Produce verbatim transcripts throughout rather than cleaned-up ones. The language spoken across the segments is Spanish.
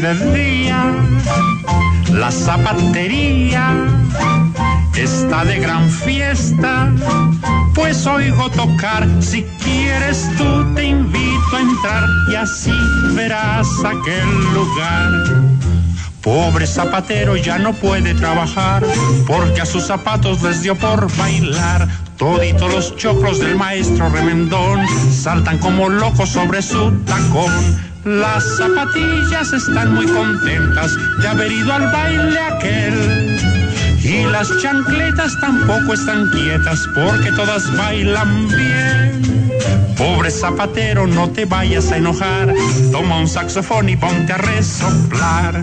de día. La zapatería está de gran fiesta, pues oigo tocar. Si quieres tú te invito a entrar y así verás aquel lugar. Pobre zapatero ya no puede trabajar, porque a sus zapatos les dio por bailar. Toditos los choclos del maestro remendón saltan como locos sobre su tacón. Las zapatillas están muy contentas de haber ido al baile aquel. Y las chancletas tampoco están quietas, porque todas bailan bien. Pobre zapatero, no te vayas a enojar. Toma un saxofón y ponte a resoplar.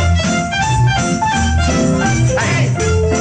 ¡Hey!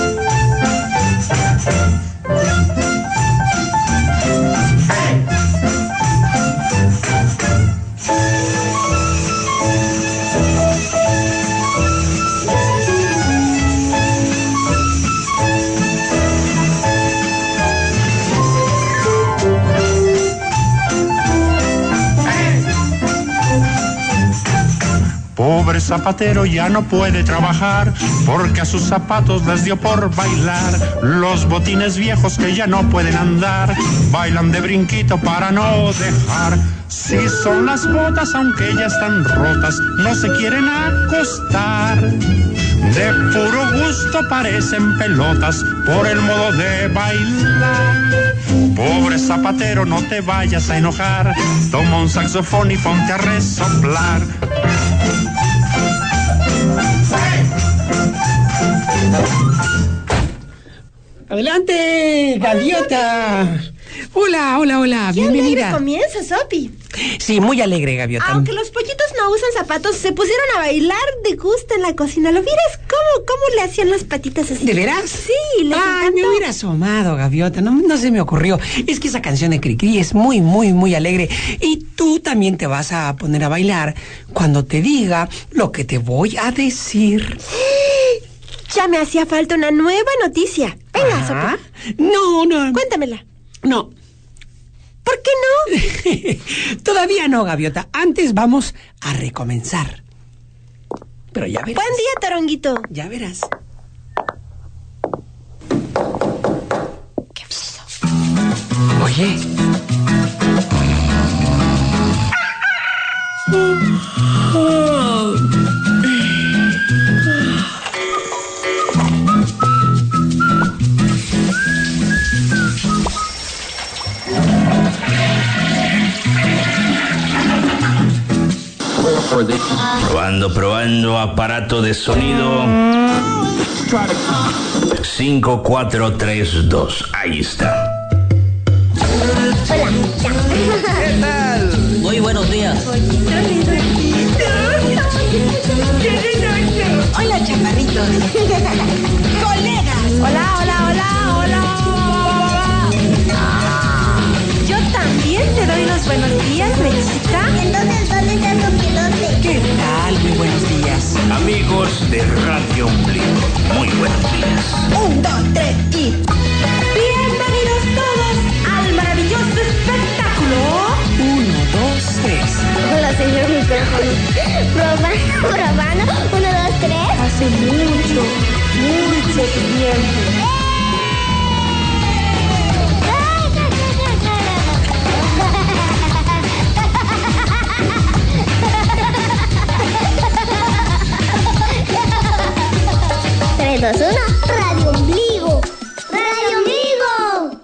Pobre zapatero ya no puede trabajar, porque a sus zapatos les dio por bailar. Los botines viejos que ya no pueden andar, bailan de brinquito para no dejar. Si son las botas, aunque ya están rotas, no se quieren acostar. De puro gusto parecen pelotas por el modo de bailar. Pobre zapatero, no te vayas a enojar. Toma un saxofón y ponte a resoplar. Adelante, gaviota. Hola, hola, hola, ¿Qué bienvenida. alegre comienza, Sopi? Sí, muy alegre, gaviota. Aunque los pollitos no usan zapatos, se pusieron a bailar de gusto en la cocina. ¿Lo vieras cómo, cómo le hacían las patitas así? ¿De veras? Sí, les Ay, encantó. me hubiera asomado, gaviota. No, no se me ocurrió. Es que esa canción de Cricri es muy, muy, muy alegre. Y tú también te vas a poner a bailar cuando te diga lo que te voy a decir. Ya me hacía falta una nueva noticia. Venga, Ajá. Sopi. No, no. Cuéntamela. No. ¿Por qué no? Todavía no, gaviota. Antes vamos a recomenzar. Pero ya verás. Buen día, Toronguito. Ya verás. ¿Qué fue eso? Oye. Probando, probando, aparato de sonido. cinco, cuatro, tres, dos. Ahí está. ¿Qué tal? Muy buenos días. Hola, chaparritos. Colegas. Hola, hola, hola, hola. Ah, yo también te doy los buenos días, Mexita. Entonces, ¿dónde está tu pilote? ¿Qué tal? Muy buenos días. Amigos de Radio Ombligo, muy buenos días. Un, dos, tres y... Bienvenidos todos al maravilloso espectáculo. Uno, dos, tres. Hola, señor micrófono. Probando, probando. Uno, dos, tres. Hace mucho, mucho tiempo. tres, dos, uno. Radio Ombligo. Radio Ombligo.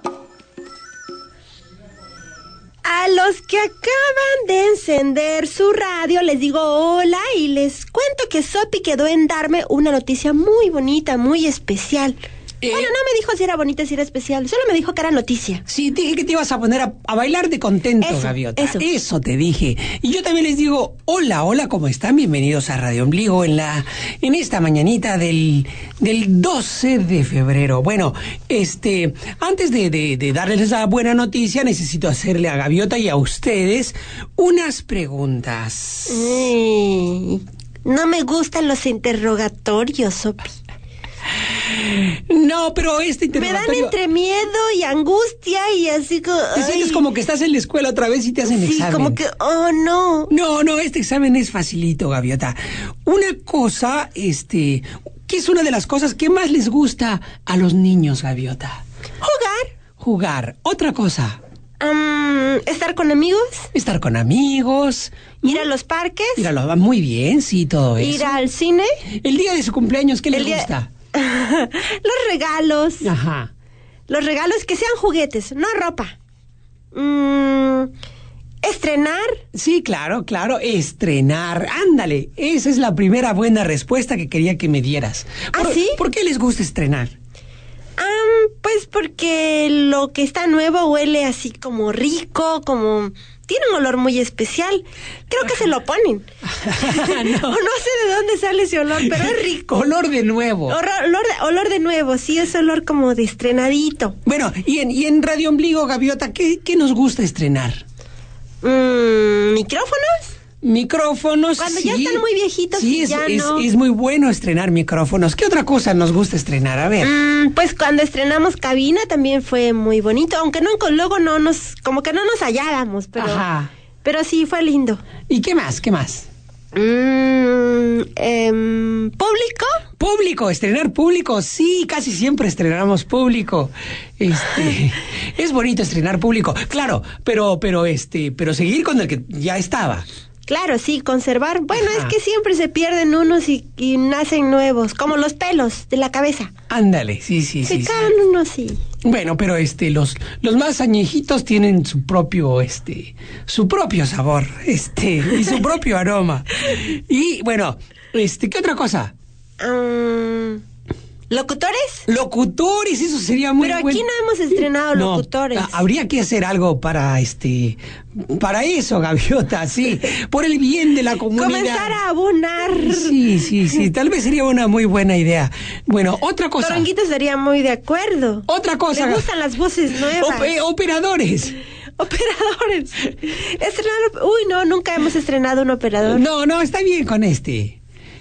A los que acaban de encender su radio les digo hola y les cuento que Sopi quedó en darme una noticia muy bonita, muy especial. Eh, Bueno, no me dijo si era bonita, si era especial, solo me dijo que era noticia. Sí, dije que te ibas a poner a, a bailar de contento, Eso, gaviota. eso. te dije. Y yo también les digo, hola, hola, ¿cómo están? Bienvenidos a Radio Ombligo en la, en esta mañanita del, del doce de febrero. Bueno, este, antes de, de, de darles esa buena noticia, necesito hacerle a Gaviota y a ustedes unas preguntas. Ay, no me gustan los interrogatorios, Sopi. No, pero este Me dan interrogatorio... entre miedo y angustia y así como... Te sientes ay, como que estás en la escuela otra vez y te hacen sí, examen. como que, oh, no. No, no, este examen es facilito, Gaviota. Una cosa, este... ¿Qué es una de las cosas que más les gusta a los niños, Gaviota? Jugar. Jugar. Otra cosa. Um, estar con amigos. Estar con amigos. Ir a los parques. Ir a los... Muy bien, sí, todo eso. Ir al cine. El día de su cumpleaños, ¿qué les El día- gusta? Los regalos. Ajá. Los regalos que sean juguetes, no ropa. Mm, estrenar. Sí, claro, claro, estrenar. Ándale, esa es la primera buena respuesta que quería que me dieras. ¿Ah, ¿Por, sí? ¿Por qué les gusta estrenar? Um, pues porque lo que está nuevo huele así como rico, como... Tiene un olor muy especial. Creo que se lo ponen. No. O no sé de dónde sale ese olor, pero es rico. Color de nuevo. Olor, olor, de, olor de nuevo, sí, es olor como de estrenadito. Bueno, y en, y en Radio Ombligo, Gaviota, ¿qué, qué nos gusta estrenar? Mm, ¿Micrófonos? Micrófonos. Cuando sí. ya están muy viejitos Sí, y es, ya es, no. es muy bueno estrenar micrófonos. ¿Qué otra cosa nos gusta estrenar? A ver. Mm, pues cuando estrenamos cabina también fue muy bonito, aunque no, luego no nos, como que no nos hallábamos, pero, Ajá. pero sí fue lindo. ¿Y qué más? ¿Qué más? Mm, em, ¿Público? Público, estrenar público, sí, casi siempre estrenamos público. Este, es bonito estrenar público, claro, pero, pero, este, pero seguir con el que ya estaba. Claro, sí, conservar. Bueno, Ajá. es que siempre se pierden unos y, y nacen nuevos, como los pelos de la cabeza. Ándale, sí, sí, Se sí. sí. caen unos y... Bueno, pero este, los, los más añejitos tienen su propio, este, su propio sabor, este, y su propio aroma. Y bueno, este, ¿qué otra cosa? Um, ¿Locutores? Locutores, eso sería muy Pero bueno. aquí no hemos estrenado No, locutores. ha- habría que hacer algo para este, para eso, Gaviota, sí, por el bien de la comunidad. Comenzar a abonar. Sí, sí, sí, tal vez sería una muy buena idea. Bueno, otra cosa. Toronguito estaría muy de acuerdo. Otra cosa. Le gustan las voces nuevas. Op- eh, operadores. Operadores. Estrenar... Uy, no, nunca hemos estrenado un operador. No, no, está bien con este.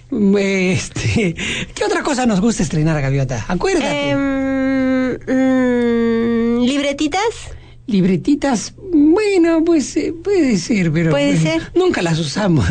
Este, ¿qué otra cosa nos gusta estrenar, Gaviota? Acuérdate. Em, mm, ¿Libretitas? Libretitas, bueno, pues eh, puede ser, pero Puede bueno, ser. nunca las usamos.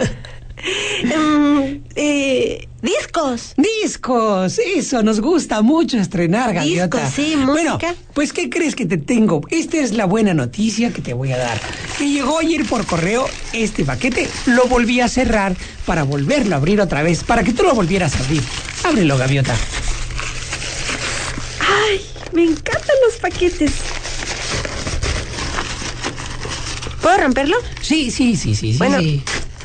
Em, eh, ¿Discos? Discos, eso, nos gusta mucho estrenar, Gaviota. Discos, sí, Bueno, música. pues, ¿qué crees que te tengo? Esta es la buena noticia que te voy a dar. Que llegó ayer por correo este paquete, lo volví a cerrar para volverlo a abrir otra vez, para que tú lo volvieras a abrir. Ábrelo, Gaviota. Ay, me encantan los paquetes. ¿Puedo romperlo? Sí, sí, sí, sí, sí. Bueno. sí.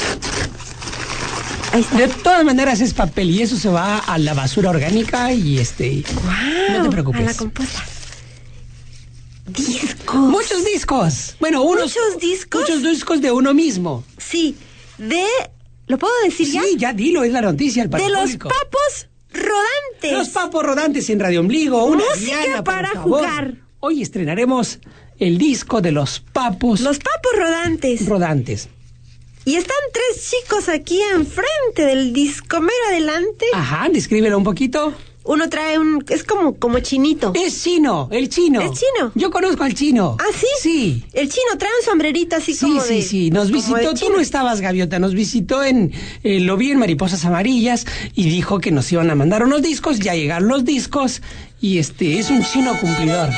Ahí está. De todas maneras es papel y eso se va a la basura orgánica y este... Guau, no te preocupes. A la composta. Discos. Muchos discos. Bueno, unos... ¿Muchos discos? Muchos discos de uno mismo. Sí, de... ¿Lo puedo decir Sí, ya? ya dilo, es la noticia al De los público. papos rodantes. Los papos rodantes en Radio Ombligo. Una Música diana, por para favor. jugar. Hoy estrenaremos el disco de los papos Los papos rodantes. rodantes. Y están tres chicos aquí enfrente del disco, mero adelante. Ajá, descríbelo un poquito. Uno trae un... es como, como chinito. Es chino, el chino. ¿Es chino? Yo conozco al chino. ¿Ah, sí? Sí. El chino trae un sombrerito así Sí, como sí, de... sí, nos como visitó, de tú chino. no estabas, Gaviota, nos visitó en, eh, lo vi en Mariposas Amarillas y dijo que nos iban a mandar unos discos, ya llegaron los discos y este, es un chino cumplidor.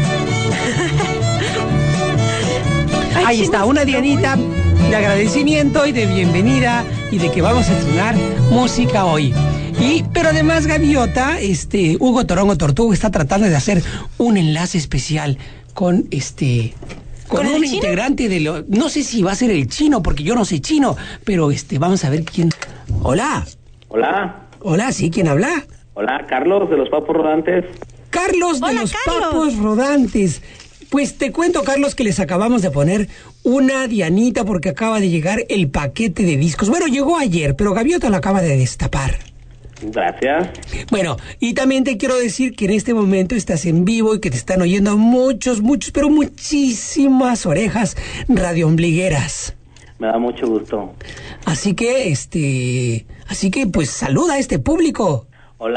Ay, Ahí chino, está, una se dianita de agradecimiento y de bienvenida y de que vamos a estrenar música hoy. Y, pero además, Gaviota, este, Hugo Torongo Tortuga está tratando de hacer un enlace especial con este... Con, ¿Con el un chino? integrante de lo... No sé si va a ser el chino, porque yo no sé chino, pero este, vamos a ver quién... Hola, Hola, hola, ¿sí? ¿Quién habla? hola, Carlos de los Papos Rodantes. Carlos de Hola, los Carlos. Papos Rodantes. Pues te cuento, Carlos, que les acabamos de poner una dianita porque acaba de llegar el paquete de discos. Bueno, llegó ayer, pero Gaviota lo acaba de destapar. Gracias. Bueno, y también te quiero decir que en este momento estás en vivo y que te están oyendo muchos, muchos, pero muchísimas orejas radioombligueras. Me da mucho gusto. Así que, este, así que pues saluda a este público. Hola,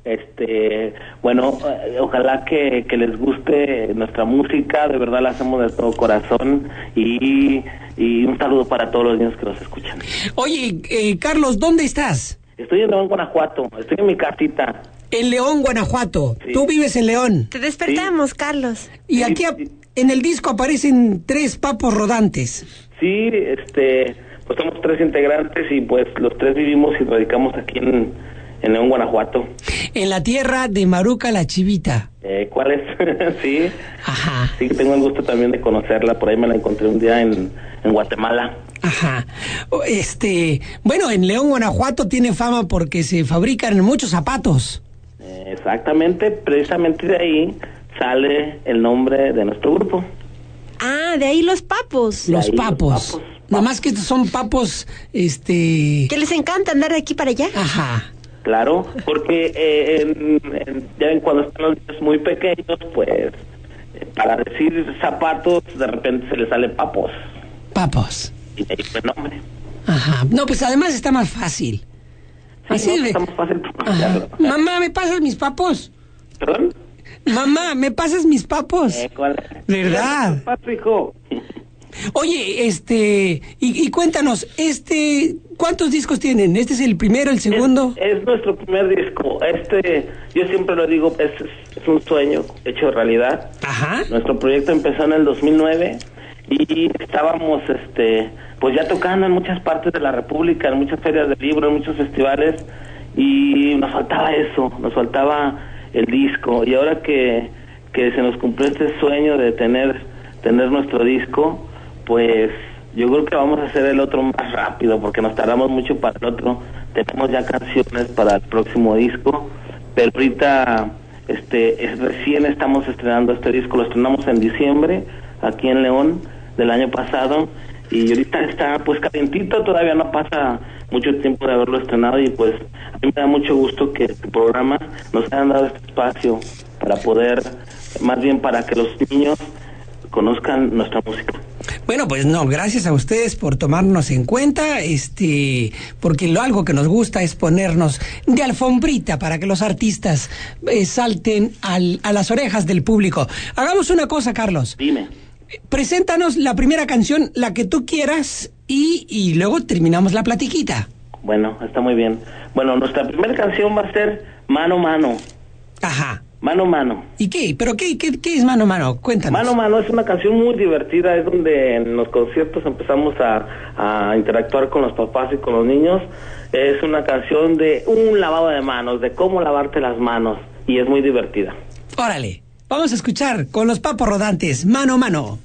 Este, bueno, eh, ojalá que, que les guste nuestra música, de verdad la hacemos de todo corazón y, y un saludo para todos los niños que nos escuchan. Oye, eh, Carlos, ¿dónde estás? Estoy en León, Guanajuato, estoy en mi casita. En León, Guanajuato. Sí. Tú vives en León. Te despertamos, sí. Carlos. Y sí, aquí sí. en el disco aparecen tres papos rodantes. Sí, este, pues somos tres integrantes y pues los tres vivimos y radicamos aquí en, en León, Guanajuato. En la tierra de Maruca la Chivita. Eh, ¿Cuál es? Sí. Ajá. Sí, tengo el gusto también de conocerla. Por ahí me la encontré un día en, en Guatemala. Ajá. Este, bueno, en León, Guanajuato tiene fama porque se fabrican muchos zapatos. Eh, exactamente, precisamente de ahí sale el nombre de nuestro grupo. Ah, de ahí los papos. Los ahí papos. los papos. Nada más que estos son papos, este... Que les encanta andar de aquí para allá. Ajá. Claro, porque eh, en, en, ya ven, cuando están los niños muy pequeños, pues, eh, para decir zapatos, de repente se les sale papos. Papos. Y de ahí fue el nombre. Ajá. No, pues además está más fácil. Sí, Así no, de... está más fácil pronunciarlo. Mamá, ¿me pasas mis papos? ¿Perdón? Mamá, ¿me pasas mis papos? Eh, ¿cuál? ¿Verdad? Pato, hijo. Oye, este, y, y cuéntanos, este, ¿cuántos discos tienen? ¿Este es el primero, el segundo? Es, es nuestro primer disco. Este, yo siempre lo digo, es, es un sueño hecho realidad. Ajá. Nuestro proyecto empezó en el dos mil nueve y estábamos, este, pues ya tocando en muchas partes de la República, en muchas ferias de libro, en muchos festivales, y nos faltaba eso, nos faltaba el disco. Y ahora que, que se nos cumplió este sueño de tener, tener nuestro disco, pues yo creo que vamos a hacer el otro más rápido porque nos tardamos mucho para el otro. Tenemos ya canciones para el próximo disco, pero ahorita este es, recién estamos estrenando este disco. Lo estrenamos en diciembre aquí en León del año pasado y ahorita está pues calientito, todavía no pasa mucho tiempo de haberlo estrenado y pues a mí me da mucho gusto que el programa nos hayan dado este espacio para poder, más bien para que los niños conozcan nuestra música. Bueno, pues no, gracias a ustedes por tomarnos en cuenta, este, porque lo algo que nos gusta es ponernos de alfombrita para que los artistas eh, salten al, a las orejas del público. Hagamos una cosa, Carlos. Dime. Preséntanos la primera canción, la que tú quieras, y, y luego terminamos la platiquita. Bueno, está muy bien. Bueno, nuestra primera canción va a ser Mano Mano. Ajá. Mano Mano. ¿Y qué? ¿Pero qué, qué, qué es Mano Mano? Cuéntanos. Mano Mano es una canción muy divertida, es donde en los conciertos empezamos a, a interactuar con los papás y con los niños. Es una canción de un lavado de manos, de cómo lavarte las manos, y es muy divertida. Órale, vamos a escuchar con los papos rodantes, Mano Mano.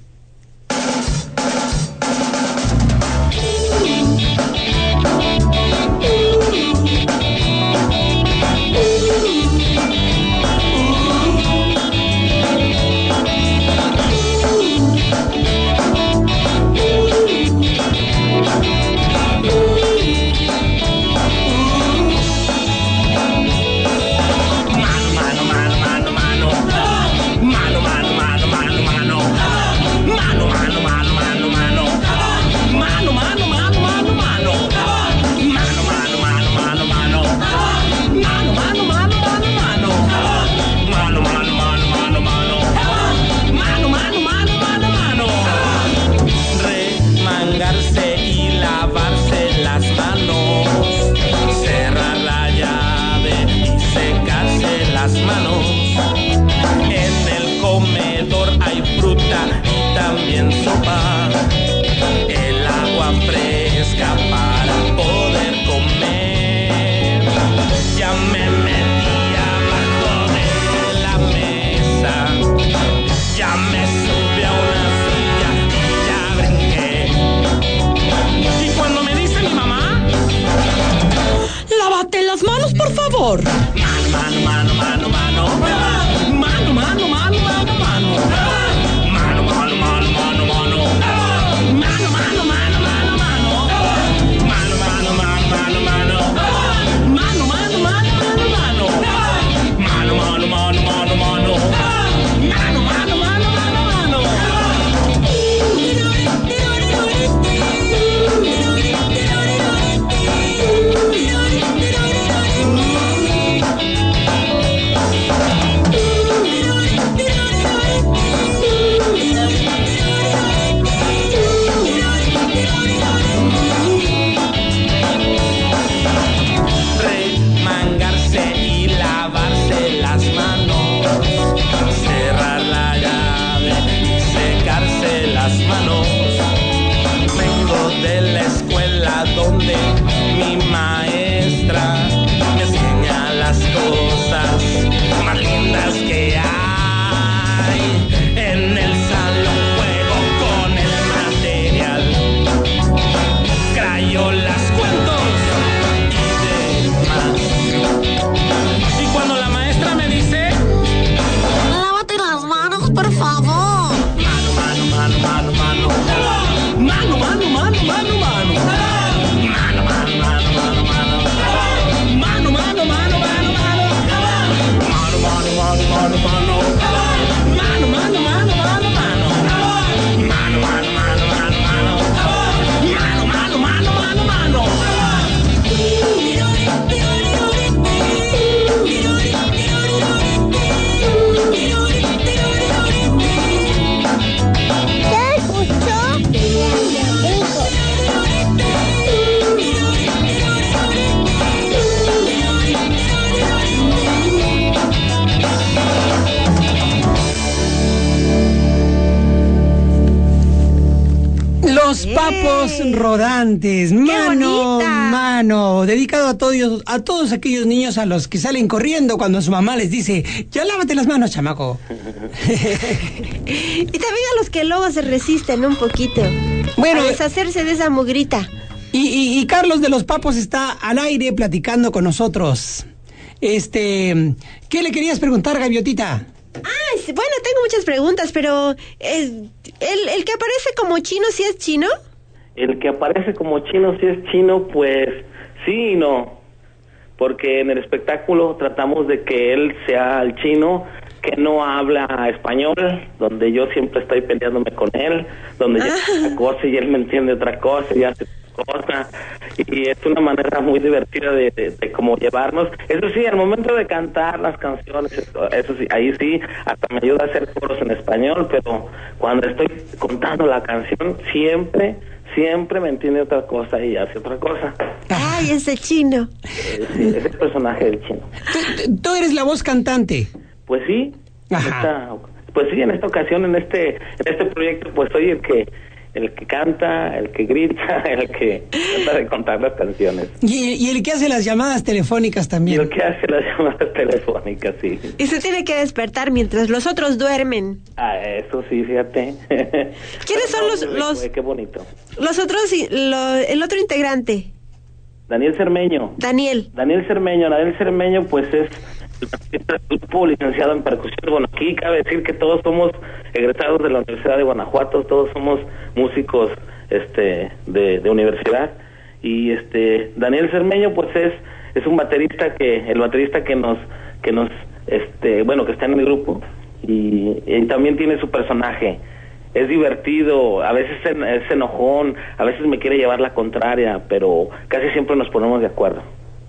Papos rodantes, mano, bonita! mano, dedicado a todos, a todos aquellos niños a los que salen corriendo cuando su mamá les dice, ya lávate las manos, chamaco. Y también a los que luego se resisten un poquito. Bueno, a deshacerse de esa mugrita. Y, y, y Carlos de los Papos está al aire platicando con nosotros. Este, ¿qué le querías preguntar, Gaviotita? Ah, bueno, tengo muchas preguntas, pero eh, ¿el, el que aparece como chino sí es chino? El que aparece como chino, si es chino, pues sí y no. Porque en el espectáculo tratamos de que él sea el chino que no habla español, donde yo siempre estoy peleándome con él, donde yo hago una cosa y él me entiende otra cosa y hace otra cosa, y es una manera muy divertida de, de, de cómo llevarnos. Eso sí, al momento de cantar las canciones, eso, eso sí, ahí sí, hasta me ayuda a hacer coros en español, pero cuando estoy contando la canción, siempre, siempre me entiende otra cosa y hace otra cosa. Ay, ese chino. Eh, sí, es el personaje del chino. ¿Tú, tú eres la voz cantante? Pues sí, en esta, pues sí, en esta ocasión, en este, en este proyecto, pues soy el que, el que canta, el que grita, el que trata de contar las canciones. Y, y el que hace las llamadas telefónicas también. Y el que hace las llamadas telefónicas, sí. Y se tiene que despertar mientras los otros duermen. Ah, eso sí, fíjate. ¿Quiénes son los, los, Qué bonito. los otros, lo, el otro integrante? Daniel Cermeño. Daniel. Daniel Cermeño, Daniel Cermeño, pues es el grupo licenciado en percusión. Bueno, aquí cabe decir que todos somos egresados de la Universidad de Guanajuato, todos somos músicos este de, de universidad, y este Daniel Cermeño pues es es un baterista que el baterista que nos que nos este bueno que está en el grupo, y, y también tiene su personaje. Es divertido, a veces es enojón, a veces me quiere llevar la contraria, pero casi siempre nos ponemos de acuerdo.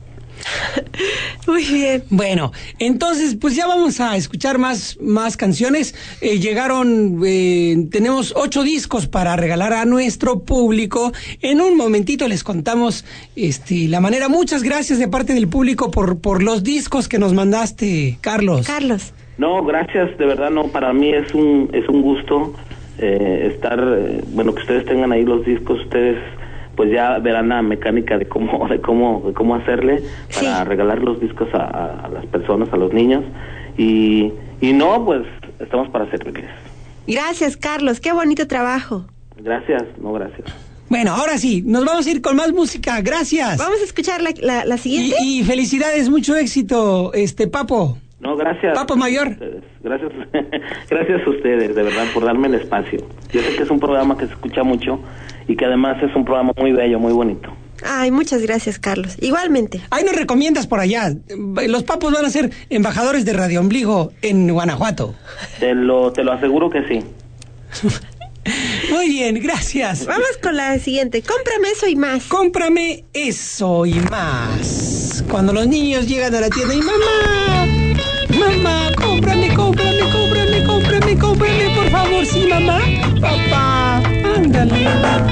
Muy bien. Bueno, entonces pues ya vamos a escuchar más más canciones. Eh, llegaron, eh, tenemos ocho discos para regalar a nuestro público. En un momentito les contamos este la manera. Muchas gracias de parte del público por por los discos que nos mandaste, Carlos. Carlos. No, gracias, de verdad no, para mí es un es un gusto eh, estar, eh, bueno, que ustedes tengan ahí los discos. Ustedes pues ya verán la mecánica de cómo de cómo de cómo hacerle para sí. regalar los discos a, a, a las personas, a los niños, y y no, pues estamos para servirles. Gracias, Carlos, qué bonito trabajo. Gracias, no, gracias. Bueno, ahora sí, nos vamos a ir con más música. Gracias. Vamos a escuchar la, la, la siguiente. Y, y felicidades, mucho éxito, este Papo. No, gracias. Papo Mayor. Gracias, gracias a ustedes, de verdad, por darme el espacio. Yo sé que es un programa que se escucha mucho y que además es un programa muy bello, muy bonito. Ay, muchas gracias, Carlos. Igualmente. Ahí nos recomiendas por allá. Los Papos van a ser embajadores de Radio Ombligo en Guanajuato. Te lo, te lo aseguro que sí. Muy bien, gracias. Vamos con la siguiente. Cómprame eso y más. Cómprame eso y más. Cuando los niños llegan a la tienda y mamá, mamá, cómprame, cómprame, cómprame, cómprame, cómprame, por favor, sí, mamá. Papá, ándale.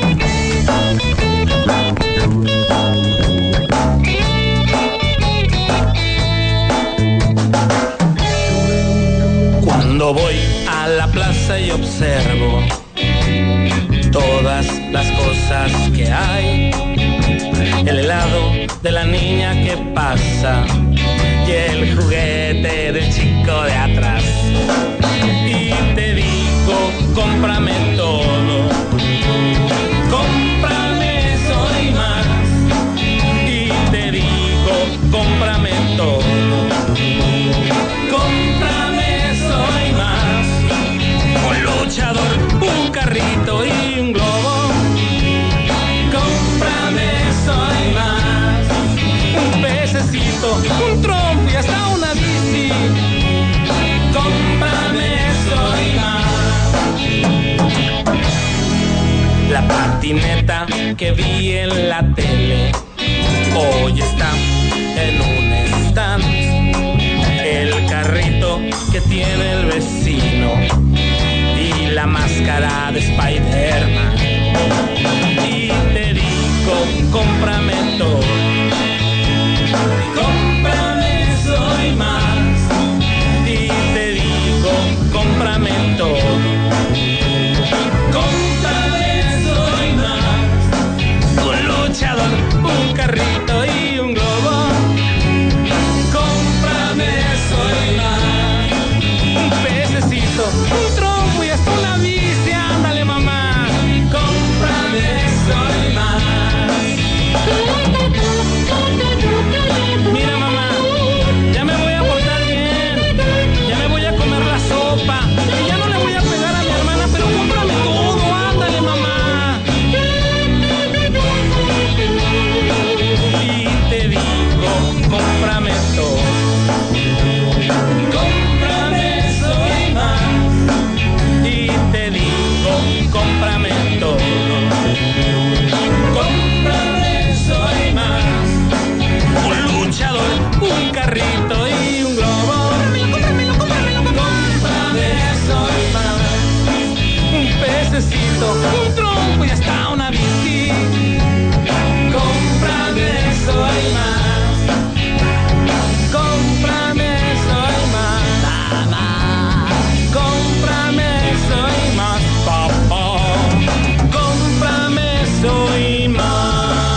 Cuando voy a la plaza y observo todas las cosas que hay, el helado de la niña que pasa y el juguete del chico de atrás, y te digo, cómprame todo, cómprame eso y más, y te digo, cómprame todo, cómprame eso y más, un luchador, un carrito y un globo, cómprame eso y más, un pececito, un trompo y hasta una bici, cómprame eso y más. La patineta que vi en la tele hoy está en un stand, el carrito que tiene el vecino y la máscara de Spider-Man, y te digo, cómprame todo, cómprame eso y más, y te digo, cómprame todo, cómprame eso y más. carrito y un globo. Cómpramelo, cómpramelo, cómpramelo. Eso y más. Un pececito, un tronco y hasta una bici. Cómprame eso y más. Cómprame eso y más. Mamá. Cómprame eso y más, papá. Cómprame eso y más.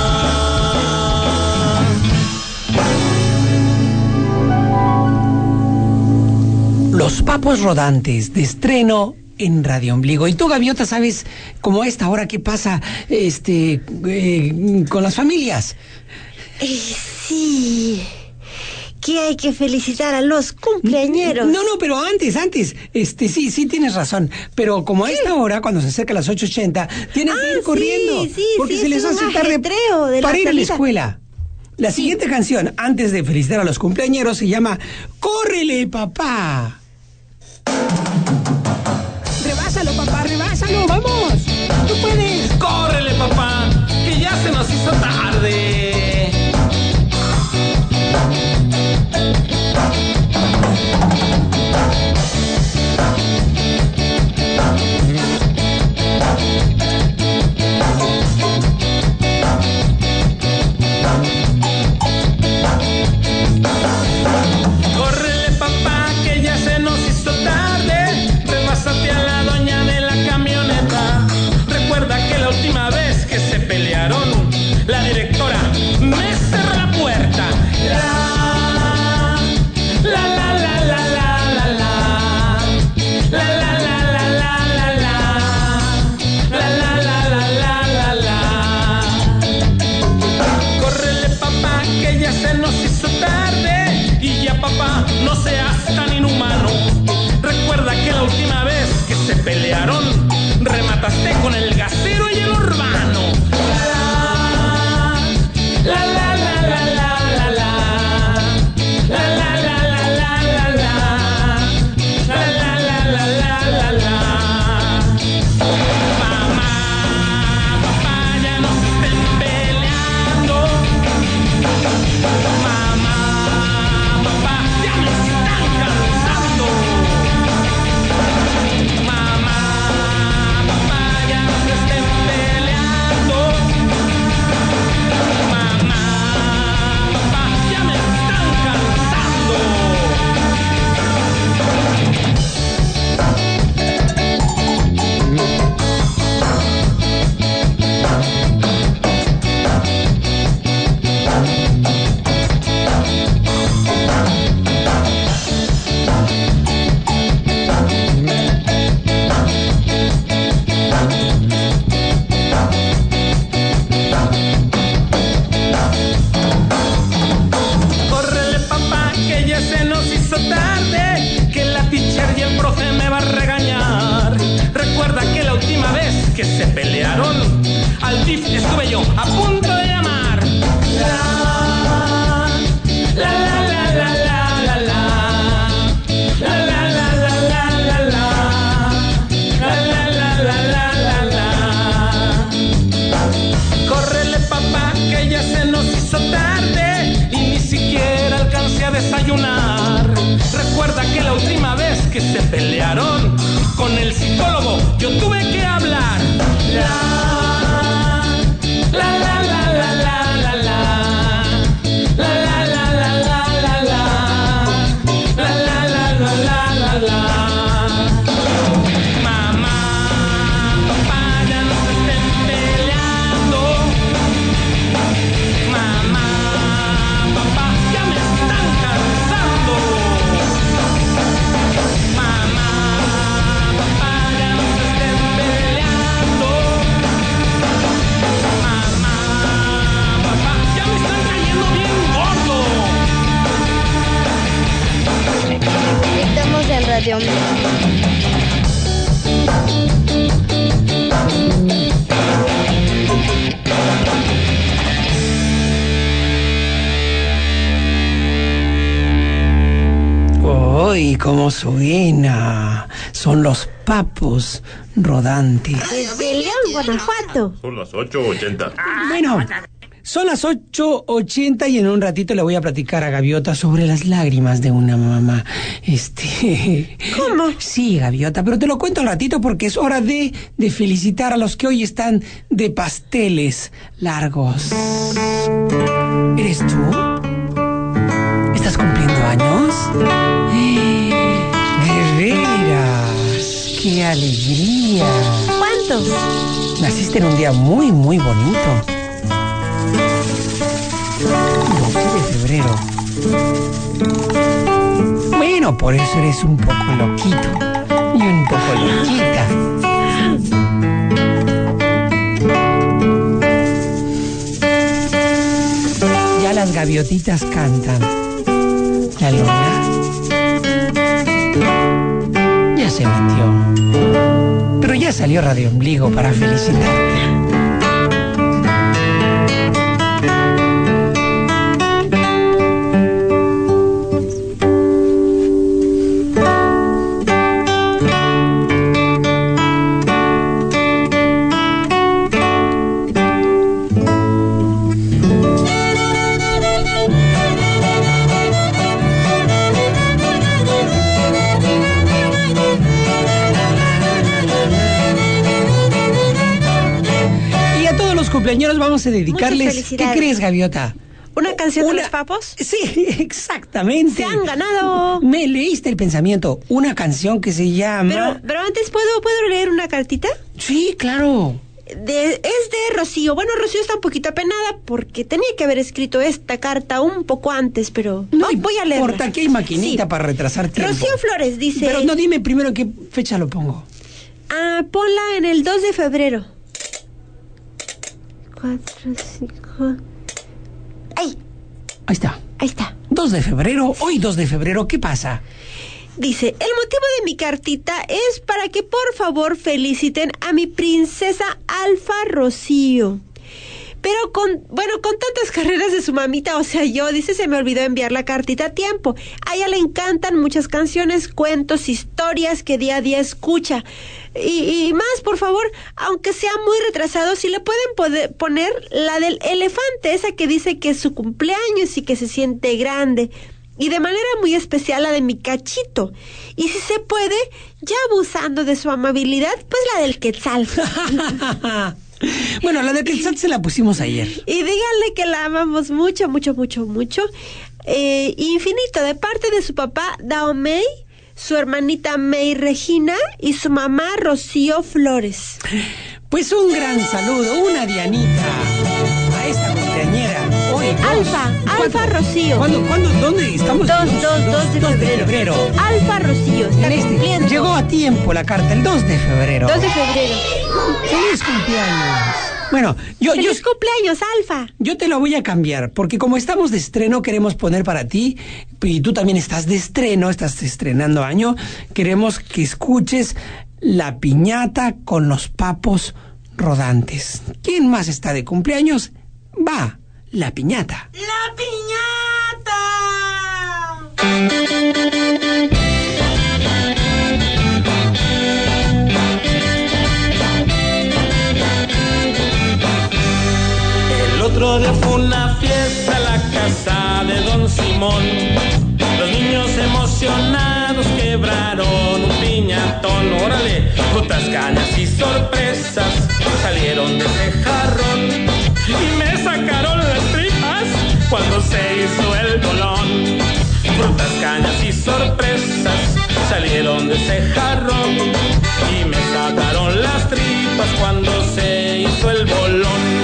Los Papos Rodantes, de estreno en Radio Ombligo. Y tú, Gaviota, ¿sabes cómo a esta hora qué pasa este eh, con las familias? Eh, sí, que hay que felicitar a los cumpleañeros. No, no, pero antes, antes, este, sí, sí tienes razón. Pero como a esta hora, cuando se acerca a las ocho ochenta, tienen Ah, que ir sí, corriendo. sí, porque sí, se es les un hace tarde ajetreo de la para ir a la salida. escuela. La siguiente canción, antes de felicitar a los cumpleañeros, se llama ¡Córrele, papá! ¡Rebásalo, papá, rebásalo! ¡Vamos! ¡Tú puedes! ¡Córrele, papá! Que ya se nos hizo tarde. Córrele, papá, que ya se nos hizo tarde. Rebásate a la doña de la camioneta. Recuerda que la última vez que se pelearon, la directora me cerró la puerta. La, la, la, la, la, la, la, la. La, la, la, la, la, la, la. La, la, la, la, la, la, la. Córrele, papá, que ya se nos hizo tarde. Y ya, papá, no seas tan inhumano. Recuerda que la última vez que se pelearon, remataste con el gasero y el urbano. La, la, la, la, la, la, la. La, la, la, la, la, la, la. La, la, la, la, la, la, la. Mamá, papá, ya no se estén peleando. Mamá, papá, ya me están cansando. Mamá, papá, ya no se estén peleando. Mamá, papá, ya me están cansando. Córrele, papá, que ya se nos hizo tarde, que la teacher y el profe me va a regañar. Recuerda que la última vez que se pelearon, al D I F estuve yo a punto de llamar. La, la, la, la, la, la, la. La, la, la, la, la, la, la. La, la, la, la, la, la, la. Córrele, papá, que ya se nos hizo tarde y ni siquiera alcancé a desayunar. Recuerda que la última vez que se pelearon, con el psicólogo yo tuve que hablar. La, la, la, la, la, la, la, la. La, la, la, la, la, la, la. La, la, la, la, la, la, la. Mamá, papá, ya no se estén peleando. Mamá, papá, ya me están cansando. Mamá, papá, ya no se estén peleando. Mamá, papá, ya me están cayendo bien gordo. Estamos en Radio ¡Uy, cómo suena! Son los Papos Rodantes. Desde León, Guanajuato. Son las ocho ochenta. Bueno, Son las ocho ochenta y en un ratito le voy a platicar a Gaviota sobre las lágrimas de una mamá. Este... ¿Cómo? Sí, Gaviota, pero te lo cuento al ratito porque es hora de, de felicitar a los que hoy están de pasteles largos. ¿Eres tú? ¿Estás cumpliendo años? ¡De veras! ¡Qué alegría! ¿Cuántos? Naciste en un día muy, muy bonito. doce de febrero. Bueno, por eso eres un poco loquito y un poco loquita. Ya las gaviotitas cantan. La luna ya se metió, pero ya salió Radio Ombligo para felicitar. Cumpleaños vamos a dedicarles. ¿Qué crees, Gaviota? ¿Una canción Una... de los papos? Sí, exactamente. Se han ganado. Me leíste el pensamiento. Una canción que se llama. Pero, pero antes, ¿puedo, ¿puedo leer una cartita? Sí, claro. De, es de Rocío. Bueno, Rocío está un poquito apenada porque tenía que haber escrito esta carta un poco antes, pero no oh, voy a leerla. No importa, que hay maquinita sí. para retrasar tiempo. Rocío Flores dice. Pero no, dime primero en qué fecha lo pongo. Ah, ponla en el dos de febrero. Cuatro, cinco... ¡Ahí! Ahí está. Ahí está. dos de febrero, hoy dos de febrero, ¿qué pasa? Dice, el motivo de mi cartita es para que por favor feliciten a mi princesa Alfa Rocío. Pero con, bueno, con tantas carreras de su mamita, o sea, yo, dice, se me olvidó enviar la cartita a tiempo. A ella le encantan muchas canciones, cuentos, historias que día a día escucha. Y, y más, por favor, aunque sea muy retrasado, si le pueden poder poner la del elefante, esa que dice que es su cumpleaños y que se siente grande. Y de manera muy especial la de mi cachito. Y si se puede, ya abusando de su amabilidad, pues la del quetzal. Bueno, la de Quetzal se la pusimos ayer. Y díganle que la amamos mucho, mucho, mucho, mucho. Eh, infinito, de parte de su papá, Daomey, su hermanita May Regina y su mamá Rocío Flores. Pues un gran saludo, una Dianita a esta cumpleañera. Hoy, Alfa, Alfa Rocío. ¿Cuándo, cuándo, dónde estamos? Dos, dos, dos de febrero. febrero. Alfa Rocío, está este, cumpliendo. Llegó a tiempo la carta, el dos de febrero. dos de febrero. ¡Feliz cumpleaños! Bueno, yo... ¡Feliz yo, cumpleaños, Alfa! Yo te lo voy a cambiar, porque como estamos de estreno, queremos poner para ti, y tú también estás de estreno, estás estrenando año, queremos que escuches La Piñata con los Papos Rodantes. ¿Quién más está de cumpleaños? Va, La Piñata. ¡La Piñata! El otro día fue una fiesta a la casa de Don Simón. Los niños emocionados quebraron un piñatón. Órale, frutas, cañas y sorpresas salieron de ese jarrón. Y me sacaron las tripas cuando se hizo el bolón. Frutas, cañas y sorpresas salieron de ese jarrón. Y me sacaron las tripas cuando se hizo el bolón.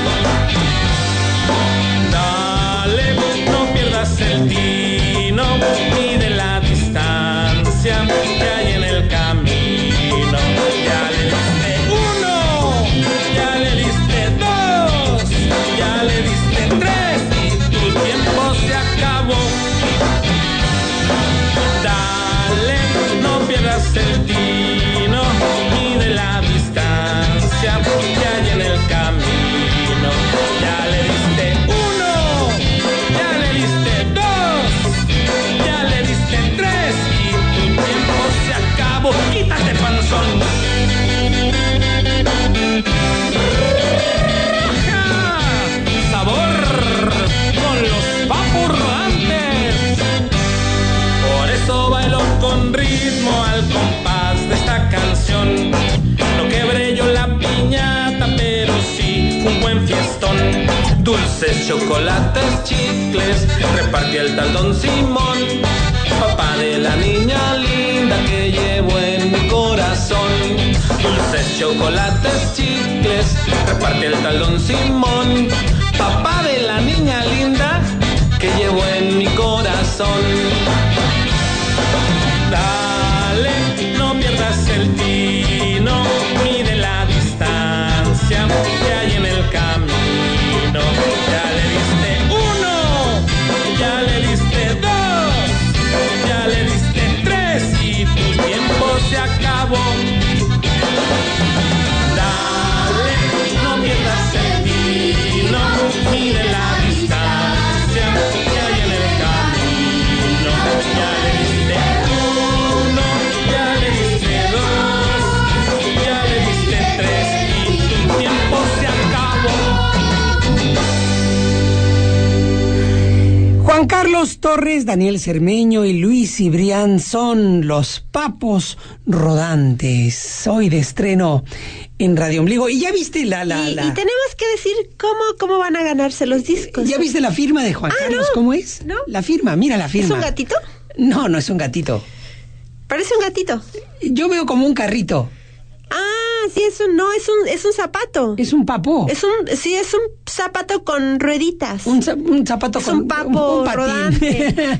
Dale, no pierdas el tino, mide la distancia que hay en el camino. Ya le diste uno, ya le diste dos, ya le diste tres y tu tiempo se acabó. Dale, no pierdas el tino, mide la distancia que hay en el camino. Ya le diste uno, ya le diste dos, ya le diste tres y tu tiempo se acabó. Quítate, panzón. ¡Ja! Sabor. ritmo al compás de esta canción. No quebré yo la piñata, pero sí fue un buen fiestón. Dulces, chocolates, chicles, repartía el tal don Simón, papá de la niña linda que llevo en mi corazón. Dulces, chocolates, chicles, repartía el tal don Simón, papá de la niña linda que llevo en mi corazón. Dale, no pierdas el tino, mide la distancia que hay en el camino. Ya le diste uno, ya le diste dos, ya le diste tres y tu tiempo se acabó. Dale, no pierdas el tino, mide la distancia que hay en el camino. Ya le diste uno, ya le diste dos, ya le diste tres y tu tiempo se acabó. Juan Carlos Torres, Daniel Cermeño y Luis Cibrián son los Papos Rodantes. Hoy de estreno en Radio Ombligo. Y ya viste la... la, y, la... y tenemos que decir cómo, cómo van a ganarse los discos. ¿Ya viste la firma de Juan ah, Carlos? No. ¿Cómo es? ¿No? La firma, mira la firma. ¿Es un gatito? No, no es un gatito. Parece un gatito. Yo veo como un carrito. Ah, sí, es un, no, es un, es un zapato. Es un papo. Es un, sí, es un zapato con rueditas. Un, un zapato es con un papo un, un patín. rodante.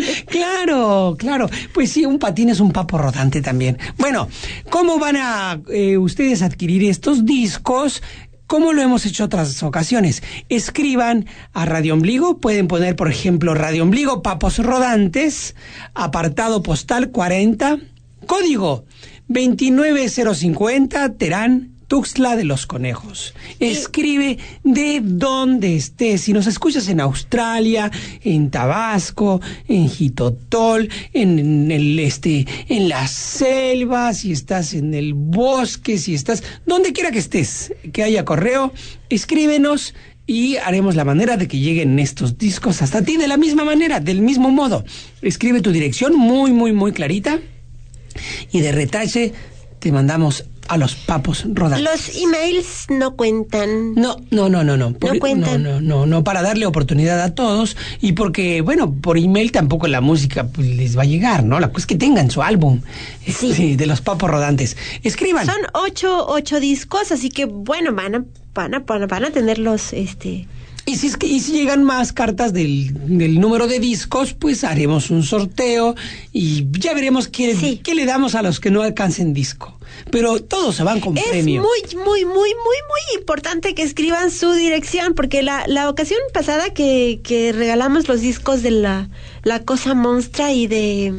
Claro, claro. Pues sí, un patín es un papo rodante también. Bueno, ¿cómo van a eh, ustedes adquirir estos discos? Como lo hemos hecho otras ocasiones. Escriban a Radio Ombligo, pueden poner, por ejemplo, Radio Ombligo, Papos Rodantes, apartado postal cuarenta, código veintinueve cero cincuenta, Terán, Tuxtla de los Conejos. Escribe de donde estés. Si nos escuchas en Australia, en Tabasco, en Jitotol, en, en el este, en la selva, si estás en el bosque, si estás donde quiera que estés, que haya correo, escríbenos y haremos la manera de que lleguen estos discos hasta ti de la misma manera, del mismo modo. Escribe tu dirección muy, muy, muy clarita y de retache te mandamos a los Papos Rodantes. Los emails no cuentan. No, no, no, no, no. Por, no cuentan. No, no, no, no, para darle oportunidad a todos y porque, bueno, por email tampoco la música pues, les va a llegar, ¿no? La cosa es que tengan su álbum sí. Sí, de los Papos Rodantes. Escriban. Son ocho, ocho discos, así que, bueno, van a, van a, van a tenerlos, este... Y si, es que, y si llegan más cartas del, del número de discos, pues haremos un sorteo y ya veremos qué, sí. qué le damos a los que no alcancen disco. Pero todos se van con es premio. Es muy, muy, muy, muy, muy importante que escriban su dirección, porque la, la ocasión pasada que, que regalamos los discos de la, la Cosa Monstra y de...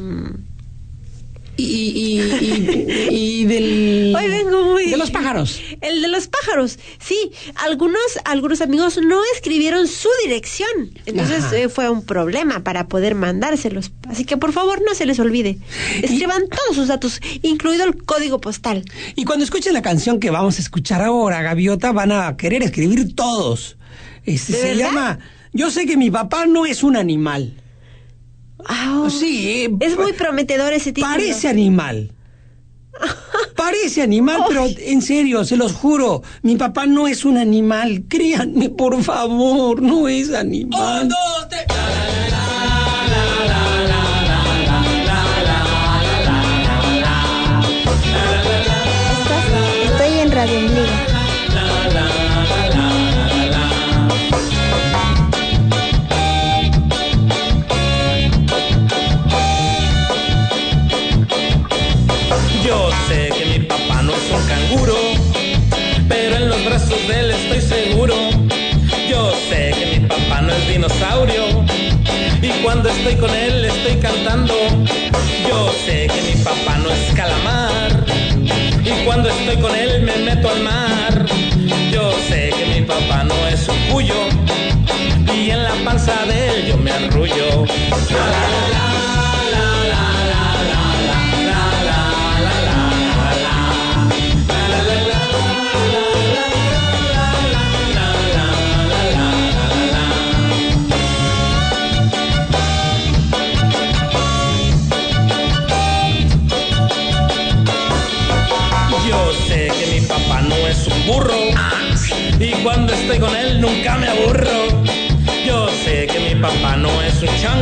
Y, y, y, y del... Hoy vengo muy... De los pájaros. El de los pájaros, sí. Algunos algunos amigos no escribieron su dirección. Entonces eh, fue un problema para poder mandárselos. Así que por favor no se les olvide. Escriban y... todos sus datos, incluido el código postal. Y cuando escuchen la canción que vamos a escuchar ahora, Gaviota, van a querer escribir todos. Este, se verdad? llama... Yo sé que mi papá no es un animal. Oh, sí, eh, es muy prometedor ese título. Parece animal. Parece animal, oh. Pero en serio, se los juro, mi papá no es un animal. Créanme, por favor, no es animal. Un, dos, tres. Estoy en Radio Ombligo. Yo sé que mi papá no es un canguro, pero en los brazos de él estoy seguro. Yo sé que mi papá no es dinosaurio, y cuando estoy con él estoy cantando. Yo sé que mi papá no es calamar, y cuando estoy con él me meto al mar. Yo sé que mi papá no es un cuyo, y en la panza de él yo me arrullo. La, la, la, la.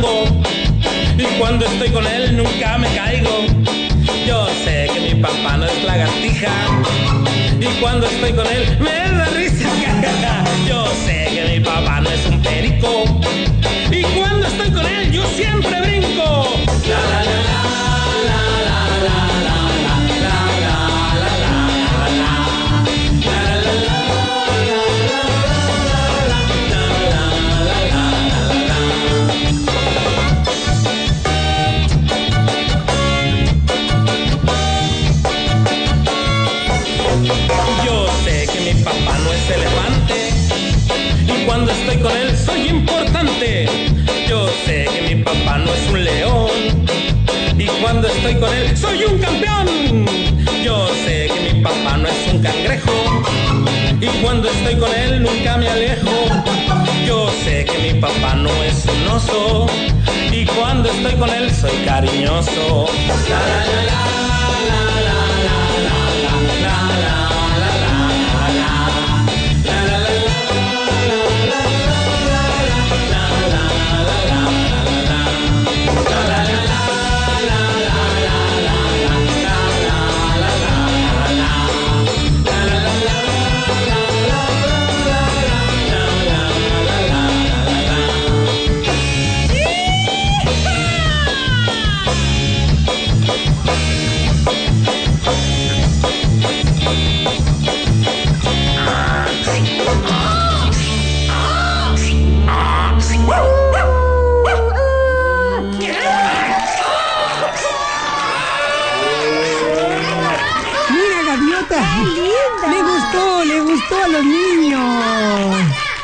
pongo. Y cuando estoy con él nunca me caigo. Yo sé que mi papá no es lagartija. Y cuando estoy con él me da risa. Yo sé que mi papá no es un perico. Y cuando estoy con él yo siempre brinco. La la la la la la la la la la la la papá no es elefante y cuando estoy con él soy importante. Yo sé que mi papá no es un león y cuando estoy con él soy un campeón. Yo sé que mi papá no es un cangrejo y cuando estoy con él nunca me alejo. Yo sé que mi papá no es un oso y cuando estoy con él soy cariñoso. La, la, la, la, la, la, la, la, la, la, la. Le gustó, le gustó a los niños.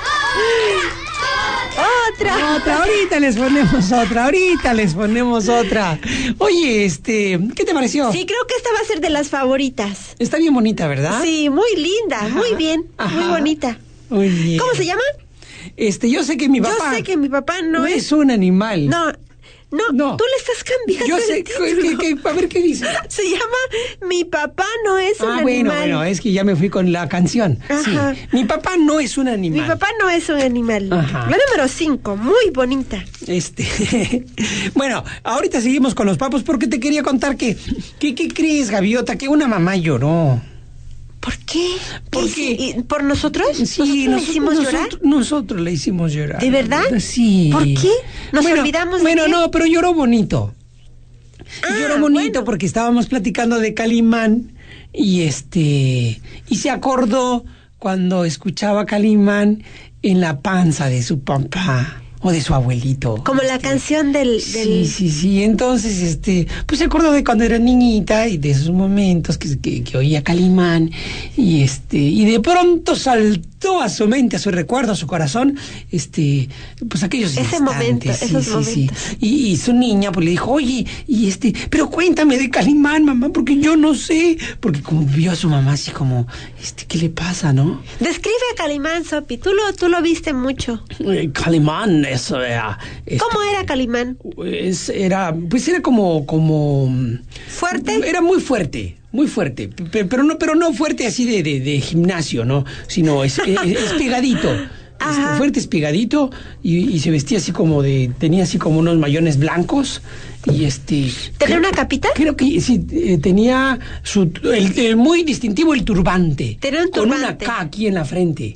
Otra. Otra, ahorita les ponemos otra, ahorita les ponemos otra. Oye, este, ¿qué te pareció? Sí, creo que esta va a ser de las favoritas. Está bien bonita, ¿verdad? Sí, muy linda, ajá, muy bien, ajá, muy bonita. Muy bien. ¿Cómo se llama? Este, yo sé que mi papá... Yo sé que mi papá no, no es... es un animal. No, no, no, tú le estás cambiando. Yo sé, que, que, a ver qué dice. Se llama Mi papá no es ah, un bueno, animal. Bueno, es que ya me fui con la canción. Ajá. Sí. Mi papá no es un animal. Mi papá no es un animal. Ajá. La número cinco, muy bonita. Este, bueno, ahorita seguimos con los papos porque te quería contar que, que ¿qué crees, Gaviota? Que una mamá lloró. ¿Por qué? Porque, ¿Y, ¿Por nosotros? Sí, ¿Nosotros le hicimos nosotros, llorar? Nosotros le hicimos llorar. ¿De verdad? Sí. ¿Por qué? ¿Nos bueno, olvidamos de Bueno, qué? no, pero lloró bonito. Ah, lloró bonito bueno. Porque estábamos platicando de Calimán y este y se acordó cuando escuchaba Calimán en la panza de su papá. O de su abuelito. Como este, la canción del, del... Sí, sí, sí. Entonces, este, pues se acordó de cuando era niñita y de esos momentos que, que, que oía Calimán. Y este, y de pronto saltó a su mente, a su recuerdo, a su corazón, este, pues aquellos Ese instantes. momento, sí, esos sí, momentos. sí. Y, y su niña, pues le dijo, oye, y este, pero cuéntame de Calimán, mamá, porque yo no sé. Porque como vio a su mamá así como, este, ¿qué le pasa, no? Describe a Calimán, Sopi. Tú lo, tú lo viste mucho. Eh, Calimán, eso era... Este, ¿Cómo era Calimán? Es, era, pues era como, como... ¿Fuerte? Era muy fuerte, muy fuerte, pero, pero no, pero no fuerte así de, de, de gimnasio, ¿no? Sino es, es, es pegadito. Este, fuerte, espegadito y, y se vestía así como de, tenía así como unos mayones blancos y este. ¿Tenía una capita? Creo que sí, eh, tenía su, el, el muy distintivo el turbante. Tenía un turbante. Con una K aquí en la frente.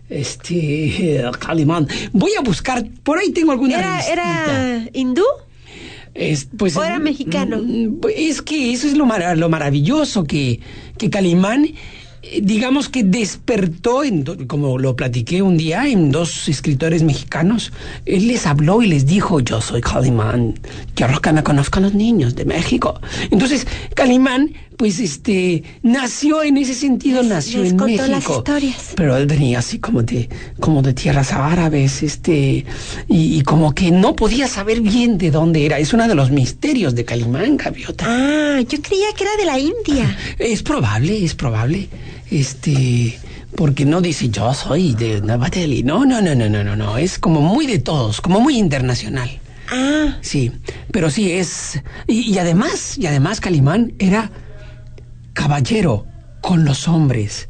Este, eh, Calimán. Voy a buscar, por ahí tengo alguna ¿Era, era hindú? Es, pues, ¿O era mexicano? Es que eso es lo, mar lo maravilloso, que, que Calimán, eh, digamos que despertó, en como lo platiqué un día, en dos escritores mexicanos. Él les habló y les dijo, yo soy Calimán, quiero que me conozcan los niños de México. Entonces, Calimán, pues, este, nació en ese sentido, nació les en contó México. Las historias. Pero él venía así como de, como de tierras árabes, este, y, y como que no podía saber bien de dónde era. Es uno de los misterios de Calimán, Gaviota. Ah, yo creía que era de la India. Es probable, es probable. Este, porque no dice yo soy de Nueva Delhi. No, no, no, no, no, no, no. Es como muy de todos, como muy internacional. Ah. Sí, pero sí es. Y, y además, y además Calimán era caballero con los hombres,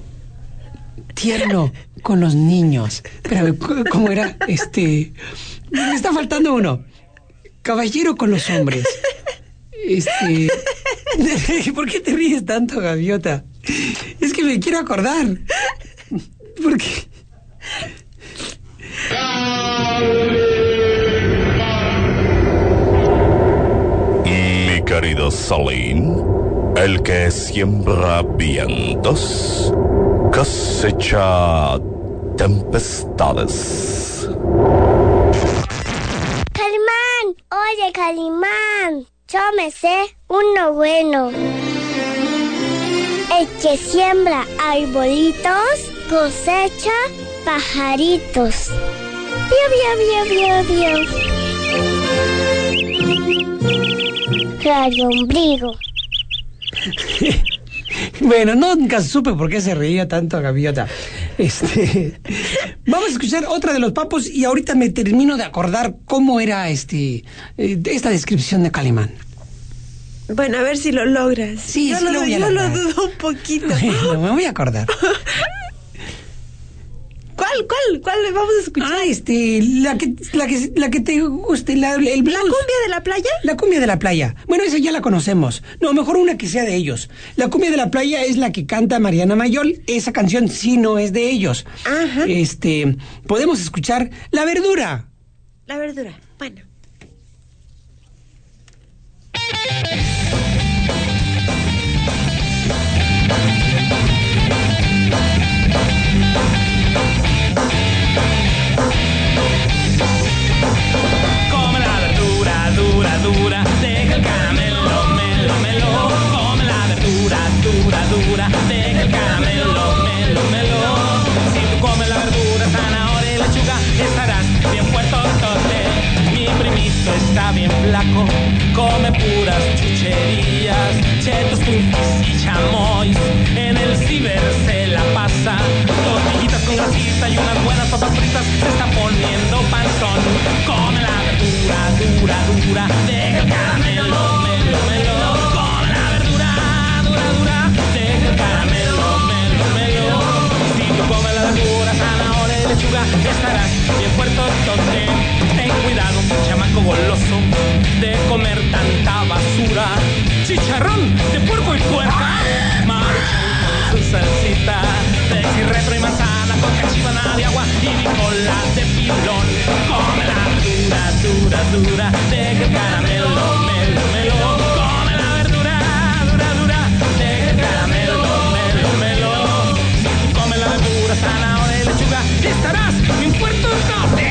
tierno con los niños. Pero ¿cómo era? Este, me está faltando uno. Caballero con los hombres. Este... ¿Por qué te ríes tanto, Gaviota? Es que me quiero acordar. ¿Por qué? Mi querido Salim, el que siembra vientos, cosecha tempestades. Calimán, oye, Calimán, yo me sé uno bueno. El que siembra arbolitos, cosecha pajaritos. Bio, bio, bio, bio, bio. Radio Ombligo. Bueno, nunca supe por qué se reía tanto Gaviota. Este, vamos a escuchar otra de los papos y ahorita me termino de acordar cómo era este eh, esta descripción de Calimán. Bueno, a ver si lo logras. Sí, yo sí lo, lo voy a yo lograr. lo dudo un poquito. Bueno, me voy a acordar. ¿Cuál, cuál, cuál le vamos a escuchar? Ah, este, la que, la que, la que te guste, la, el blues. ¿La cumbia de la playa? La cumbia de la playa. Bueno, esa ya la conocemos. No, mejor una que sea de ellos. La cumbia de la playa es la que canta Mariana Mayol. Esa canción sí no es de ellos. Ajá. Este, podemos escuchar La Verdura. La verdura. Bueno. Come la verdura, dura, dura, deja el caramelo, melo, melo. Come la verdura, dura, dura, deja el caramelo, melo, melo. Si tú comes la verdura, zanahoria y lechuga, estarás bien fuertotote. Mi primito está bien flaco, come puras chucherías, chetos, twinkies y chamois. En el ciber se la pasa, tortillitas con grasita y unas buenas papas fritas, se está poniendo panzón. Come la verdura, dura, dura, deja el caramelo, melo, melo. Come la verdura, dura, dura, deja el caramelo, melo, melo. Si tú comes la verdura, zanahoria y lechuga, estarás bien fuertotote. Ten cuidado, chamaco goloso, de comer tanta basura. Chicharrón de puerco y puerca, maruchan con su salsita, Pepsi, retro y manzana con cachivana de agua y bicola de pilón. Come la verdura, dura, dura, deja el caramelo, melo, melo. Come la verdura, dura, dura, deja el caramelo, melo, melo. Si tú comes la verdura, zanahoria y lechuga, estarás bien fuertotote.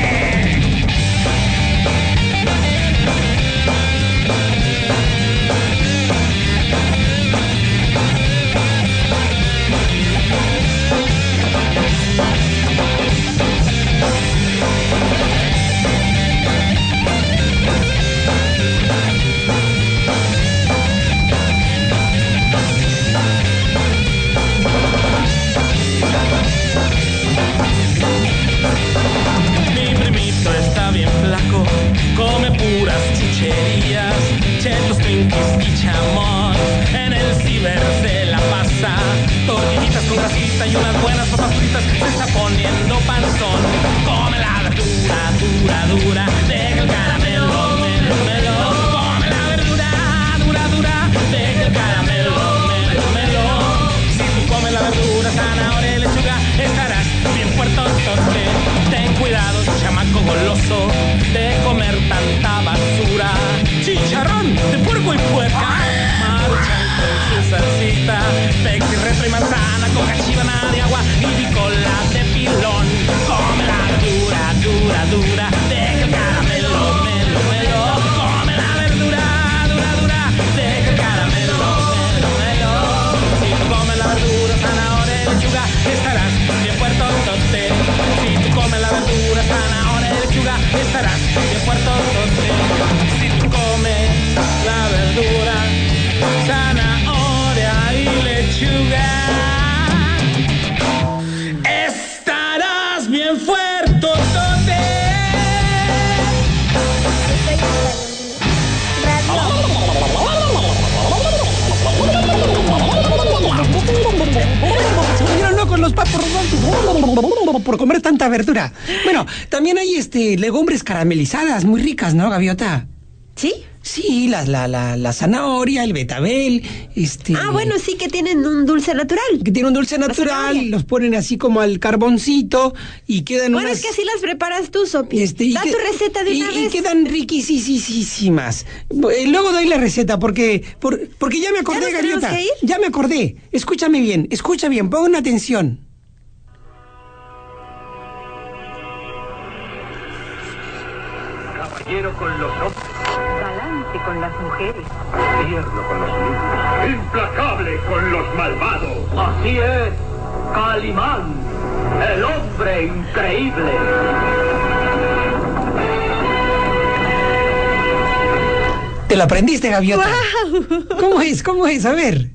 Mi primito está bien flaco, come puras chucherías, chetos, twinkies y chamois. En el ciber se la pasa, tortillitas con grasita y unas buenas papas fritas, se está poniendo panzón. Come la verdura, dura, dura, deja el caramelo, melo, melo. Come la verdura, dura, dura, deja el caramelo, melo, melo. Si tú comes la verdura, zanahoria y lechuga, estarás bien fuertotote. Ten cuidado, chamaco goloso, de comer tanta basura. Chicharrón de puerco y puerca, maruchan con su salsita, Pepsi, retro y manzana con cachivana de agua y bicola de pilón. Come la verdura, dura, dura, deja el caramelo, melo, melo. Come la verdura, dura, dura, deja el caramelo, melo, melo. Si tú comes la verdura, zanahoria y lechuga, estarás bien fuertotote. Si tú comes la verdura, zanahoria y lechuga, estarás bien fuertotote. Si tú comes la verdura, zanahoria y lechuga, papos rodantes por comer tanta verdura. Bueno, también hay este legumbres caramelizadas, muy ricas, ¿no, Gaviota? ¿Sí? Sí, la, la, la, la zanahoria, el betabel, este... Ah, bueno, sí, que tienen un dulce natural. Que tienen un dulce natural, los ponen así como al carboncito y quedan bueno, unas... es que así las preparas tú, Sopi. Este, da que, tu receta de y, una y vez. quedan riquisísimas. Luego doy la receta porque, por, porque ya me acordé, ¿Ya Gaviota. que ir? Ya me acordé. Escúchame bien, escucha bien, pon atención. Caballero con los hombres. Galante con las mujeres. Tierno con los niños. Implacable con los malvados. Así es, Calimán, el hombre increíble. ¿Te lo aprendiste, Gaviota? ¡Wow! ¿Cómo es? ¿Cómo es? A ver.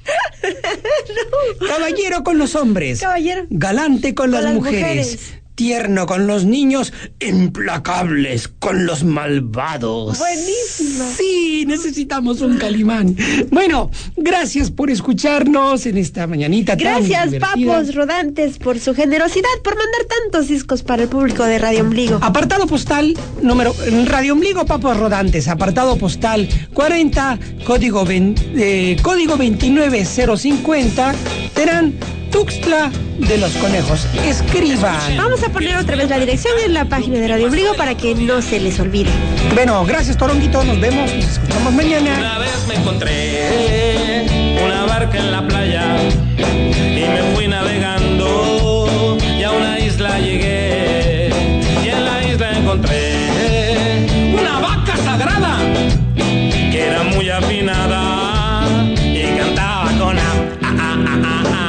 No. Caballero con los hombres. Caballero. Galante con, con las, las mujeres. mujeres. Tierno con los niños, implacables con los malvados. Buenísima. Sí, necesitamos un Calimán. Bueno, gracias por escucharnos en esta mañanita. Gracias, tan divertida. Papos Rodantes, por su generosidad, por mandar tantos discos para el público de Radio Ombligo. Apartado postal, número, Radio Ombligo, Papos Rodantes, apartado postal cuarenta, código, eh, código veintinueve cero cincuenta, Terán, Tuxtla de los Conejos. Escriban. Vamos a poner otra vez la dirección en la página de Radio Ombligo para que no se les olvide. Bueno, gracias, Toronguito. Nos vemos, nos escuchamos mañana. Una vez me encontré una barca en la playa y me fui navegando y a una isla llegué y en la isla encontré una vaca sagrada que era muy afinada y cantaba con a, a, a, a, a.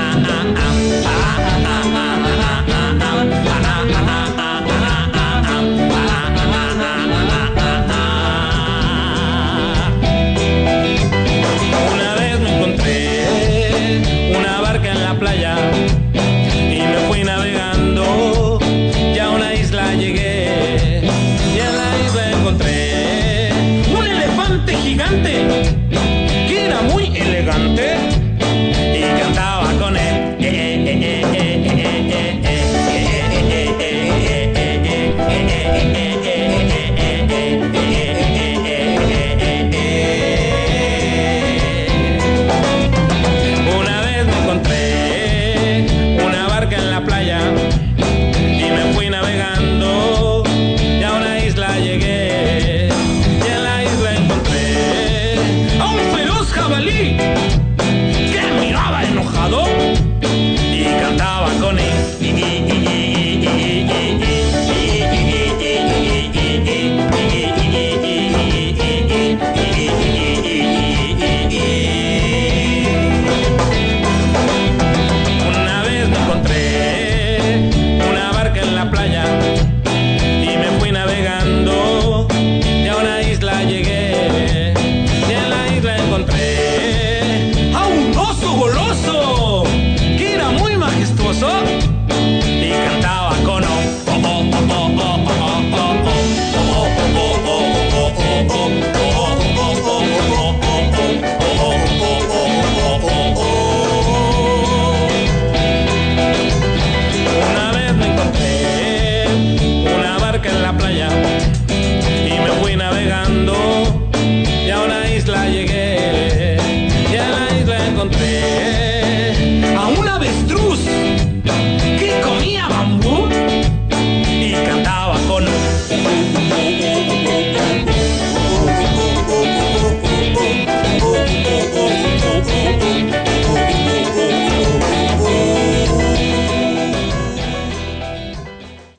Una vez me encontré una barca en la playa y me fui navegando y a una isla llegué y en la isla encontré un elefante gigante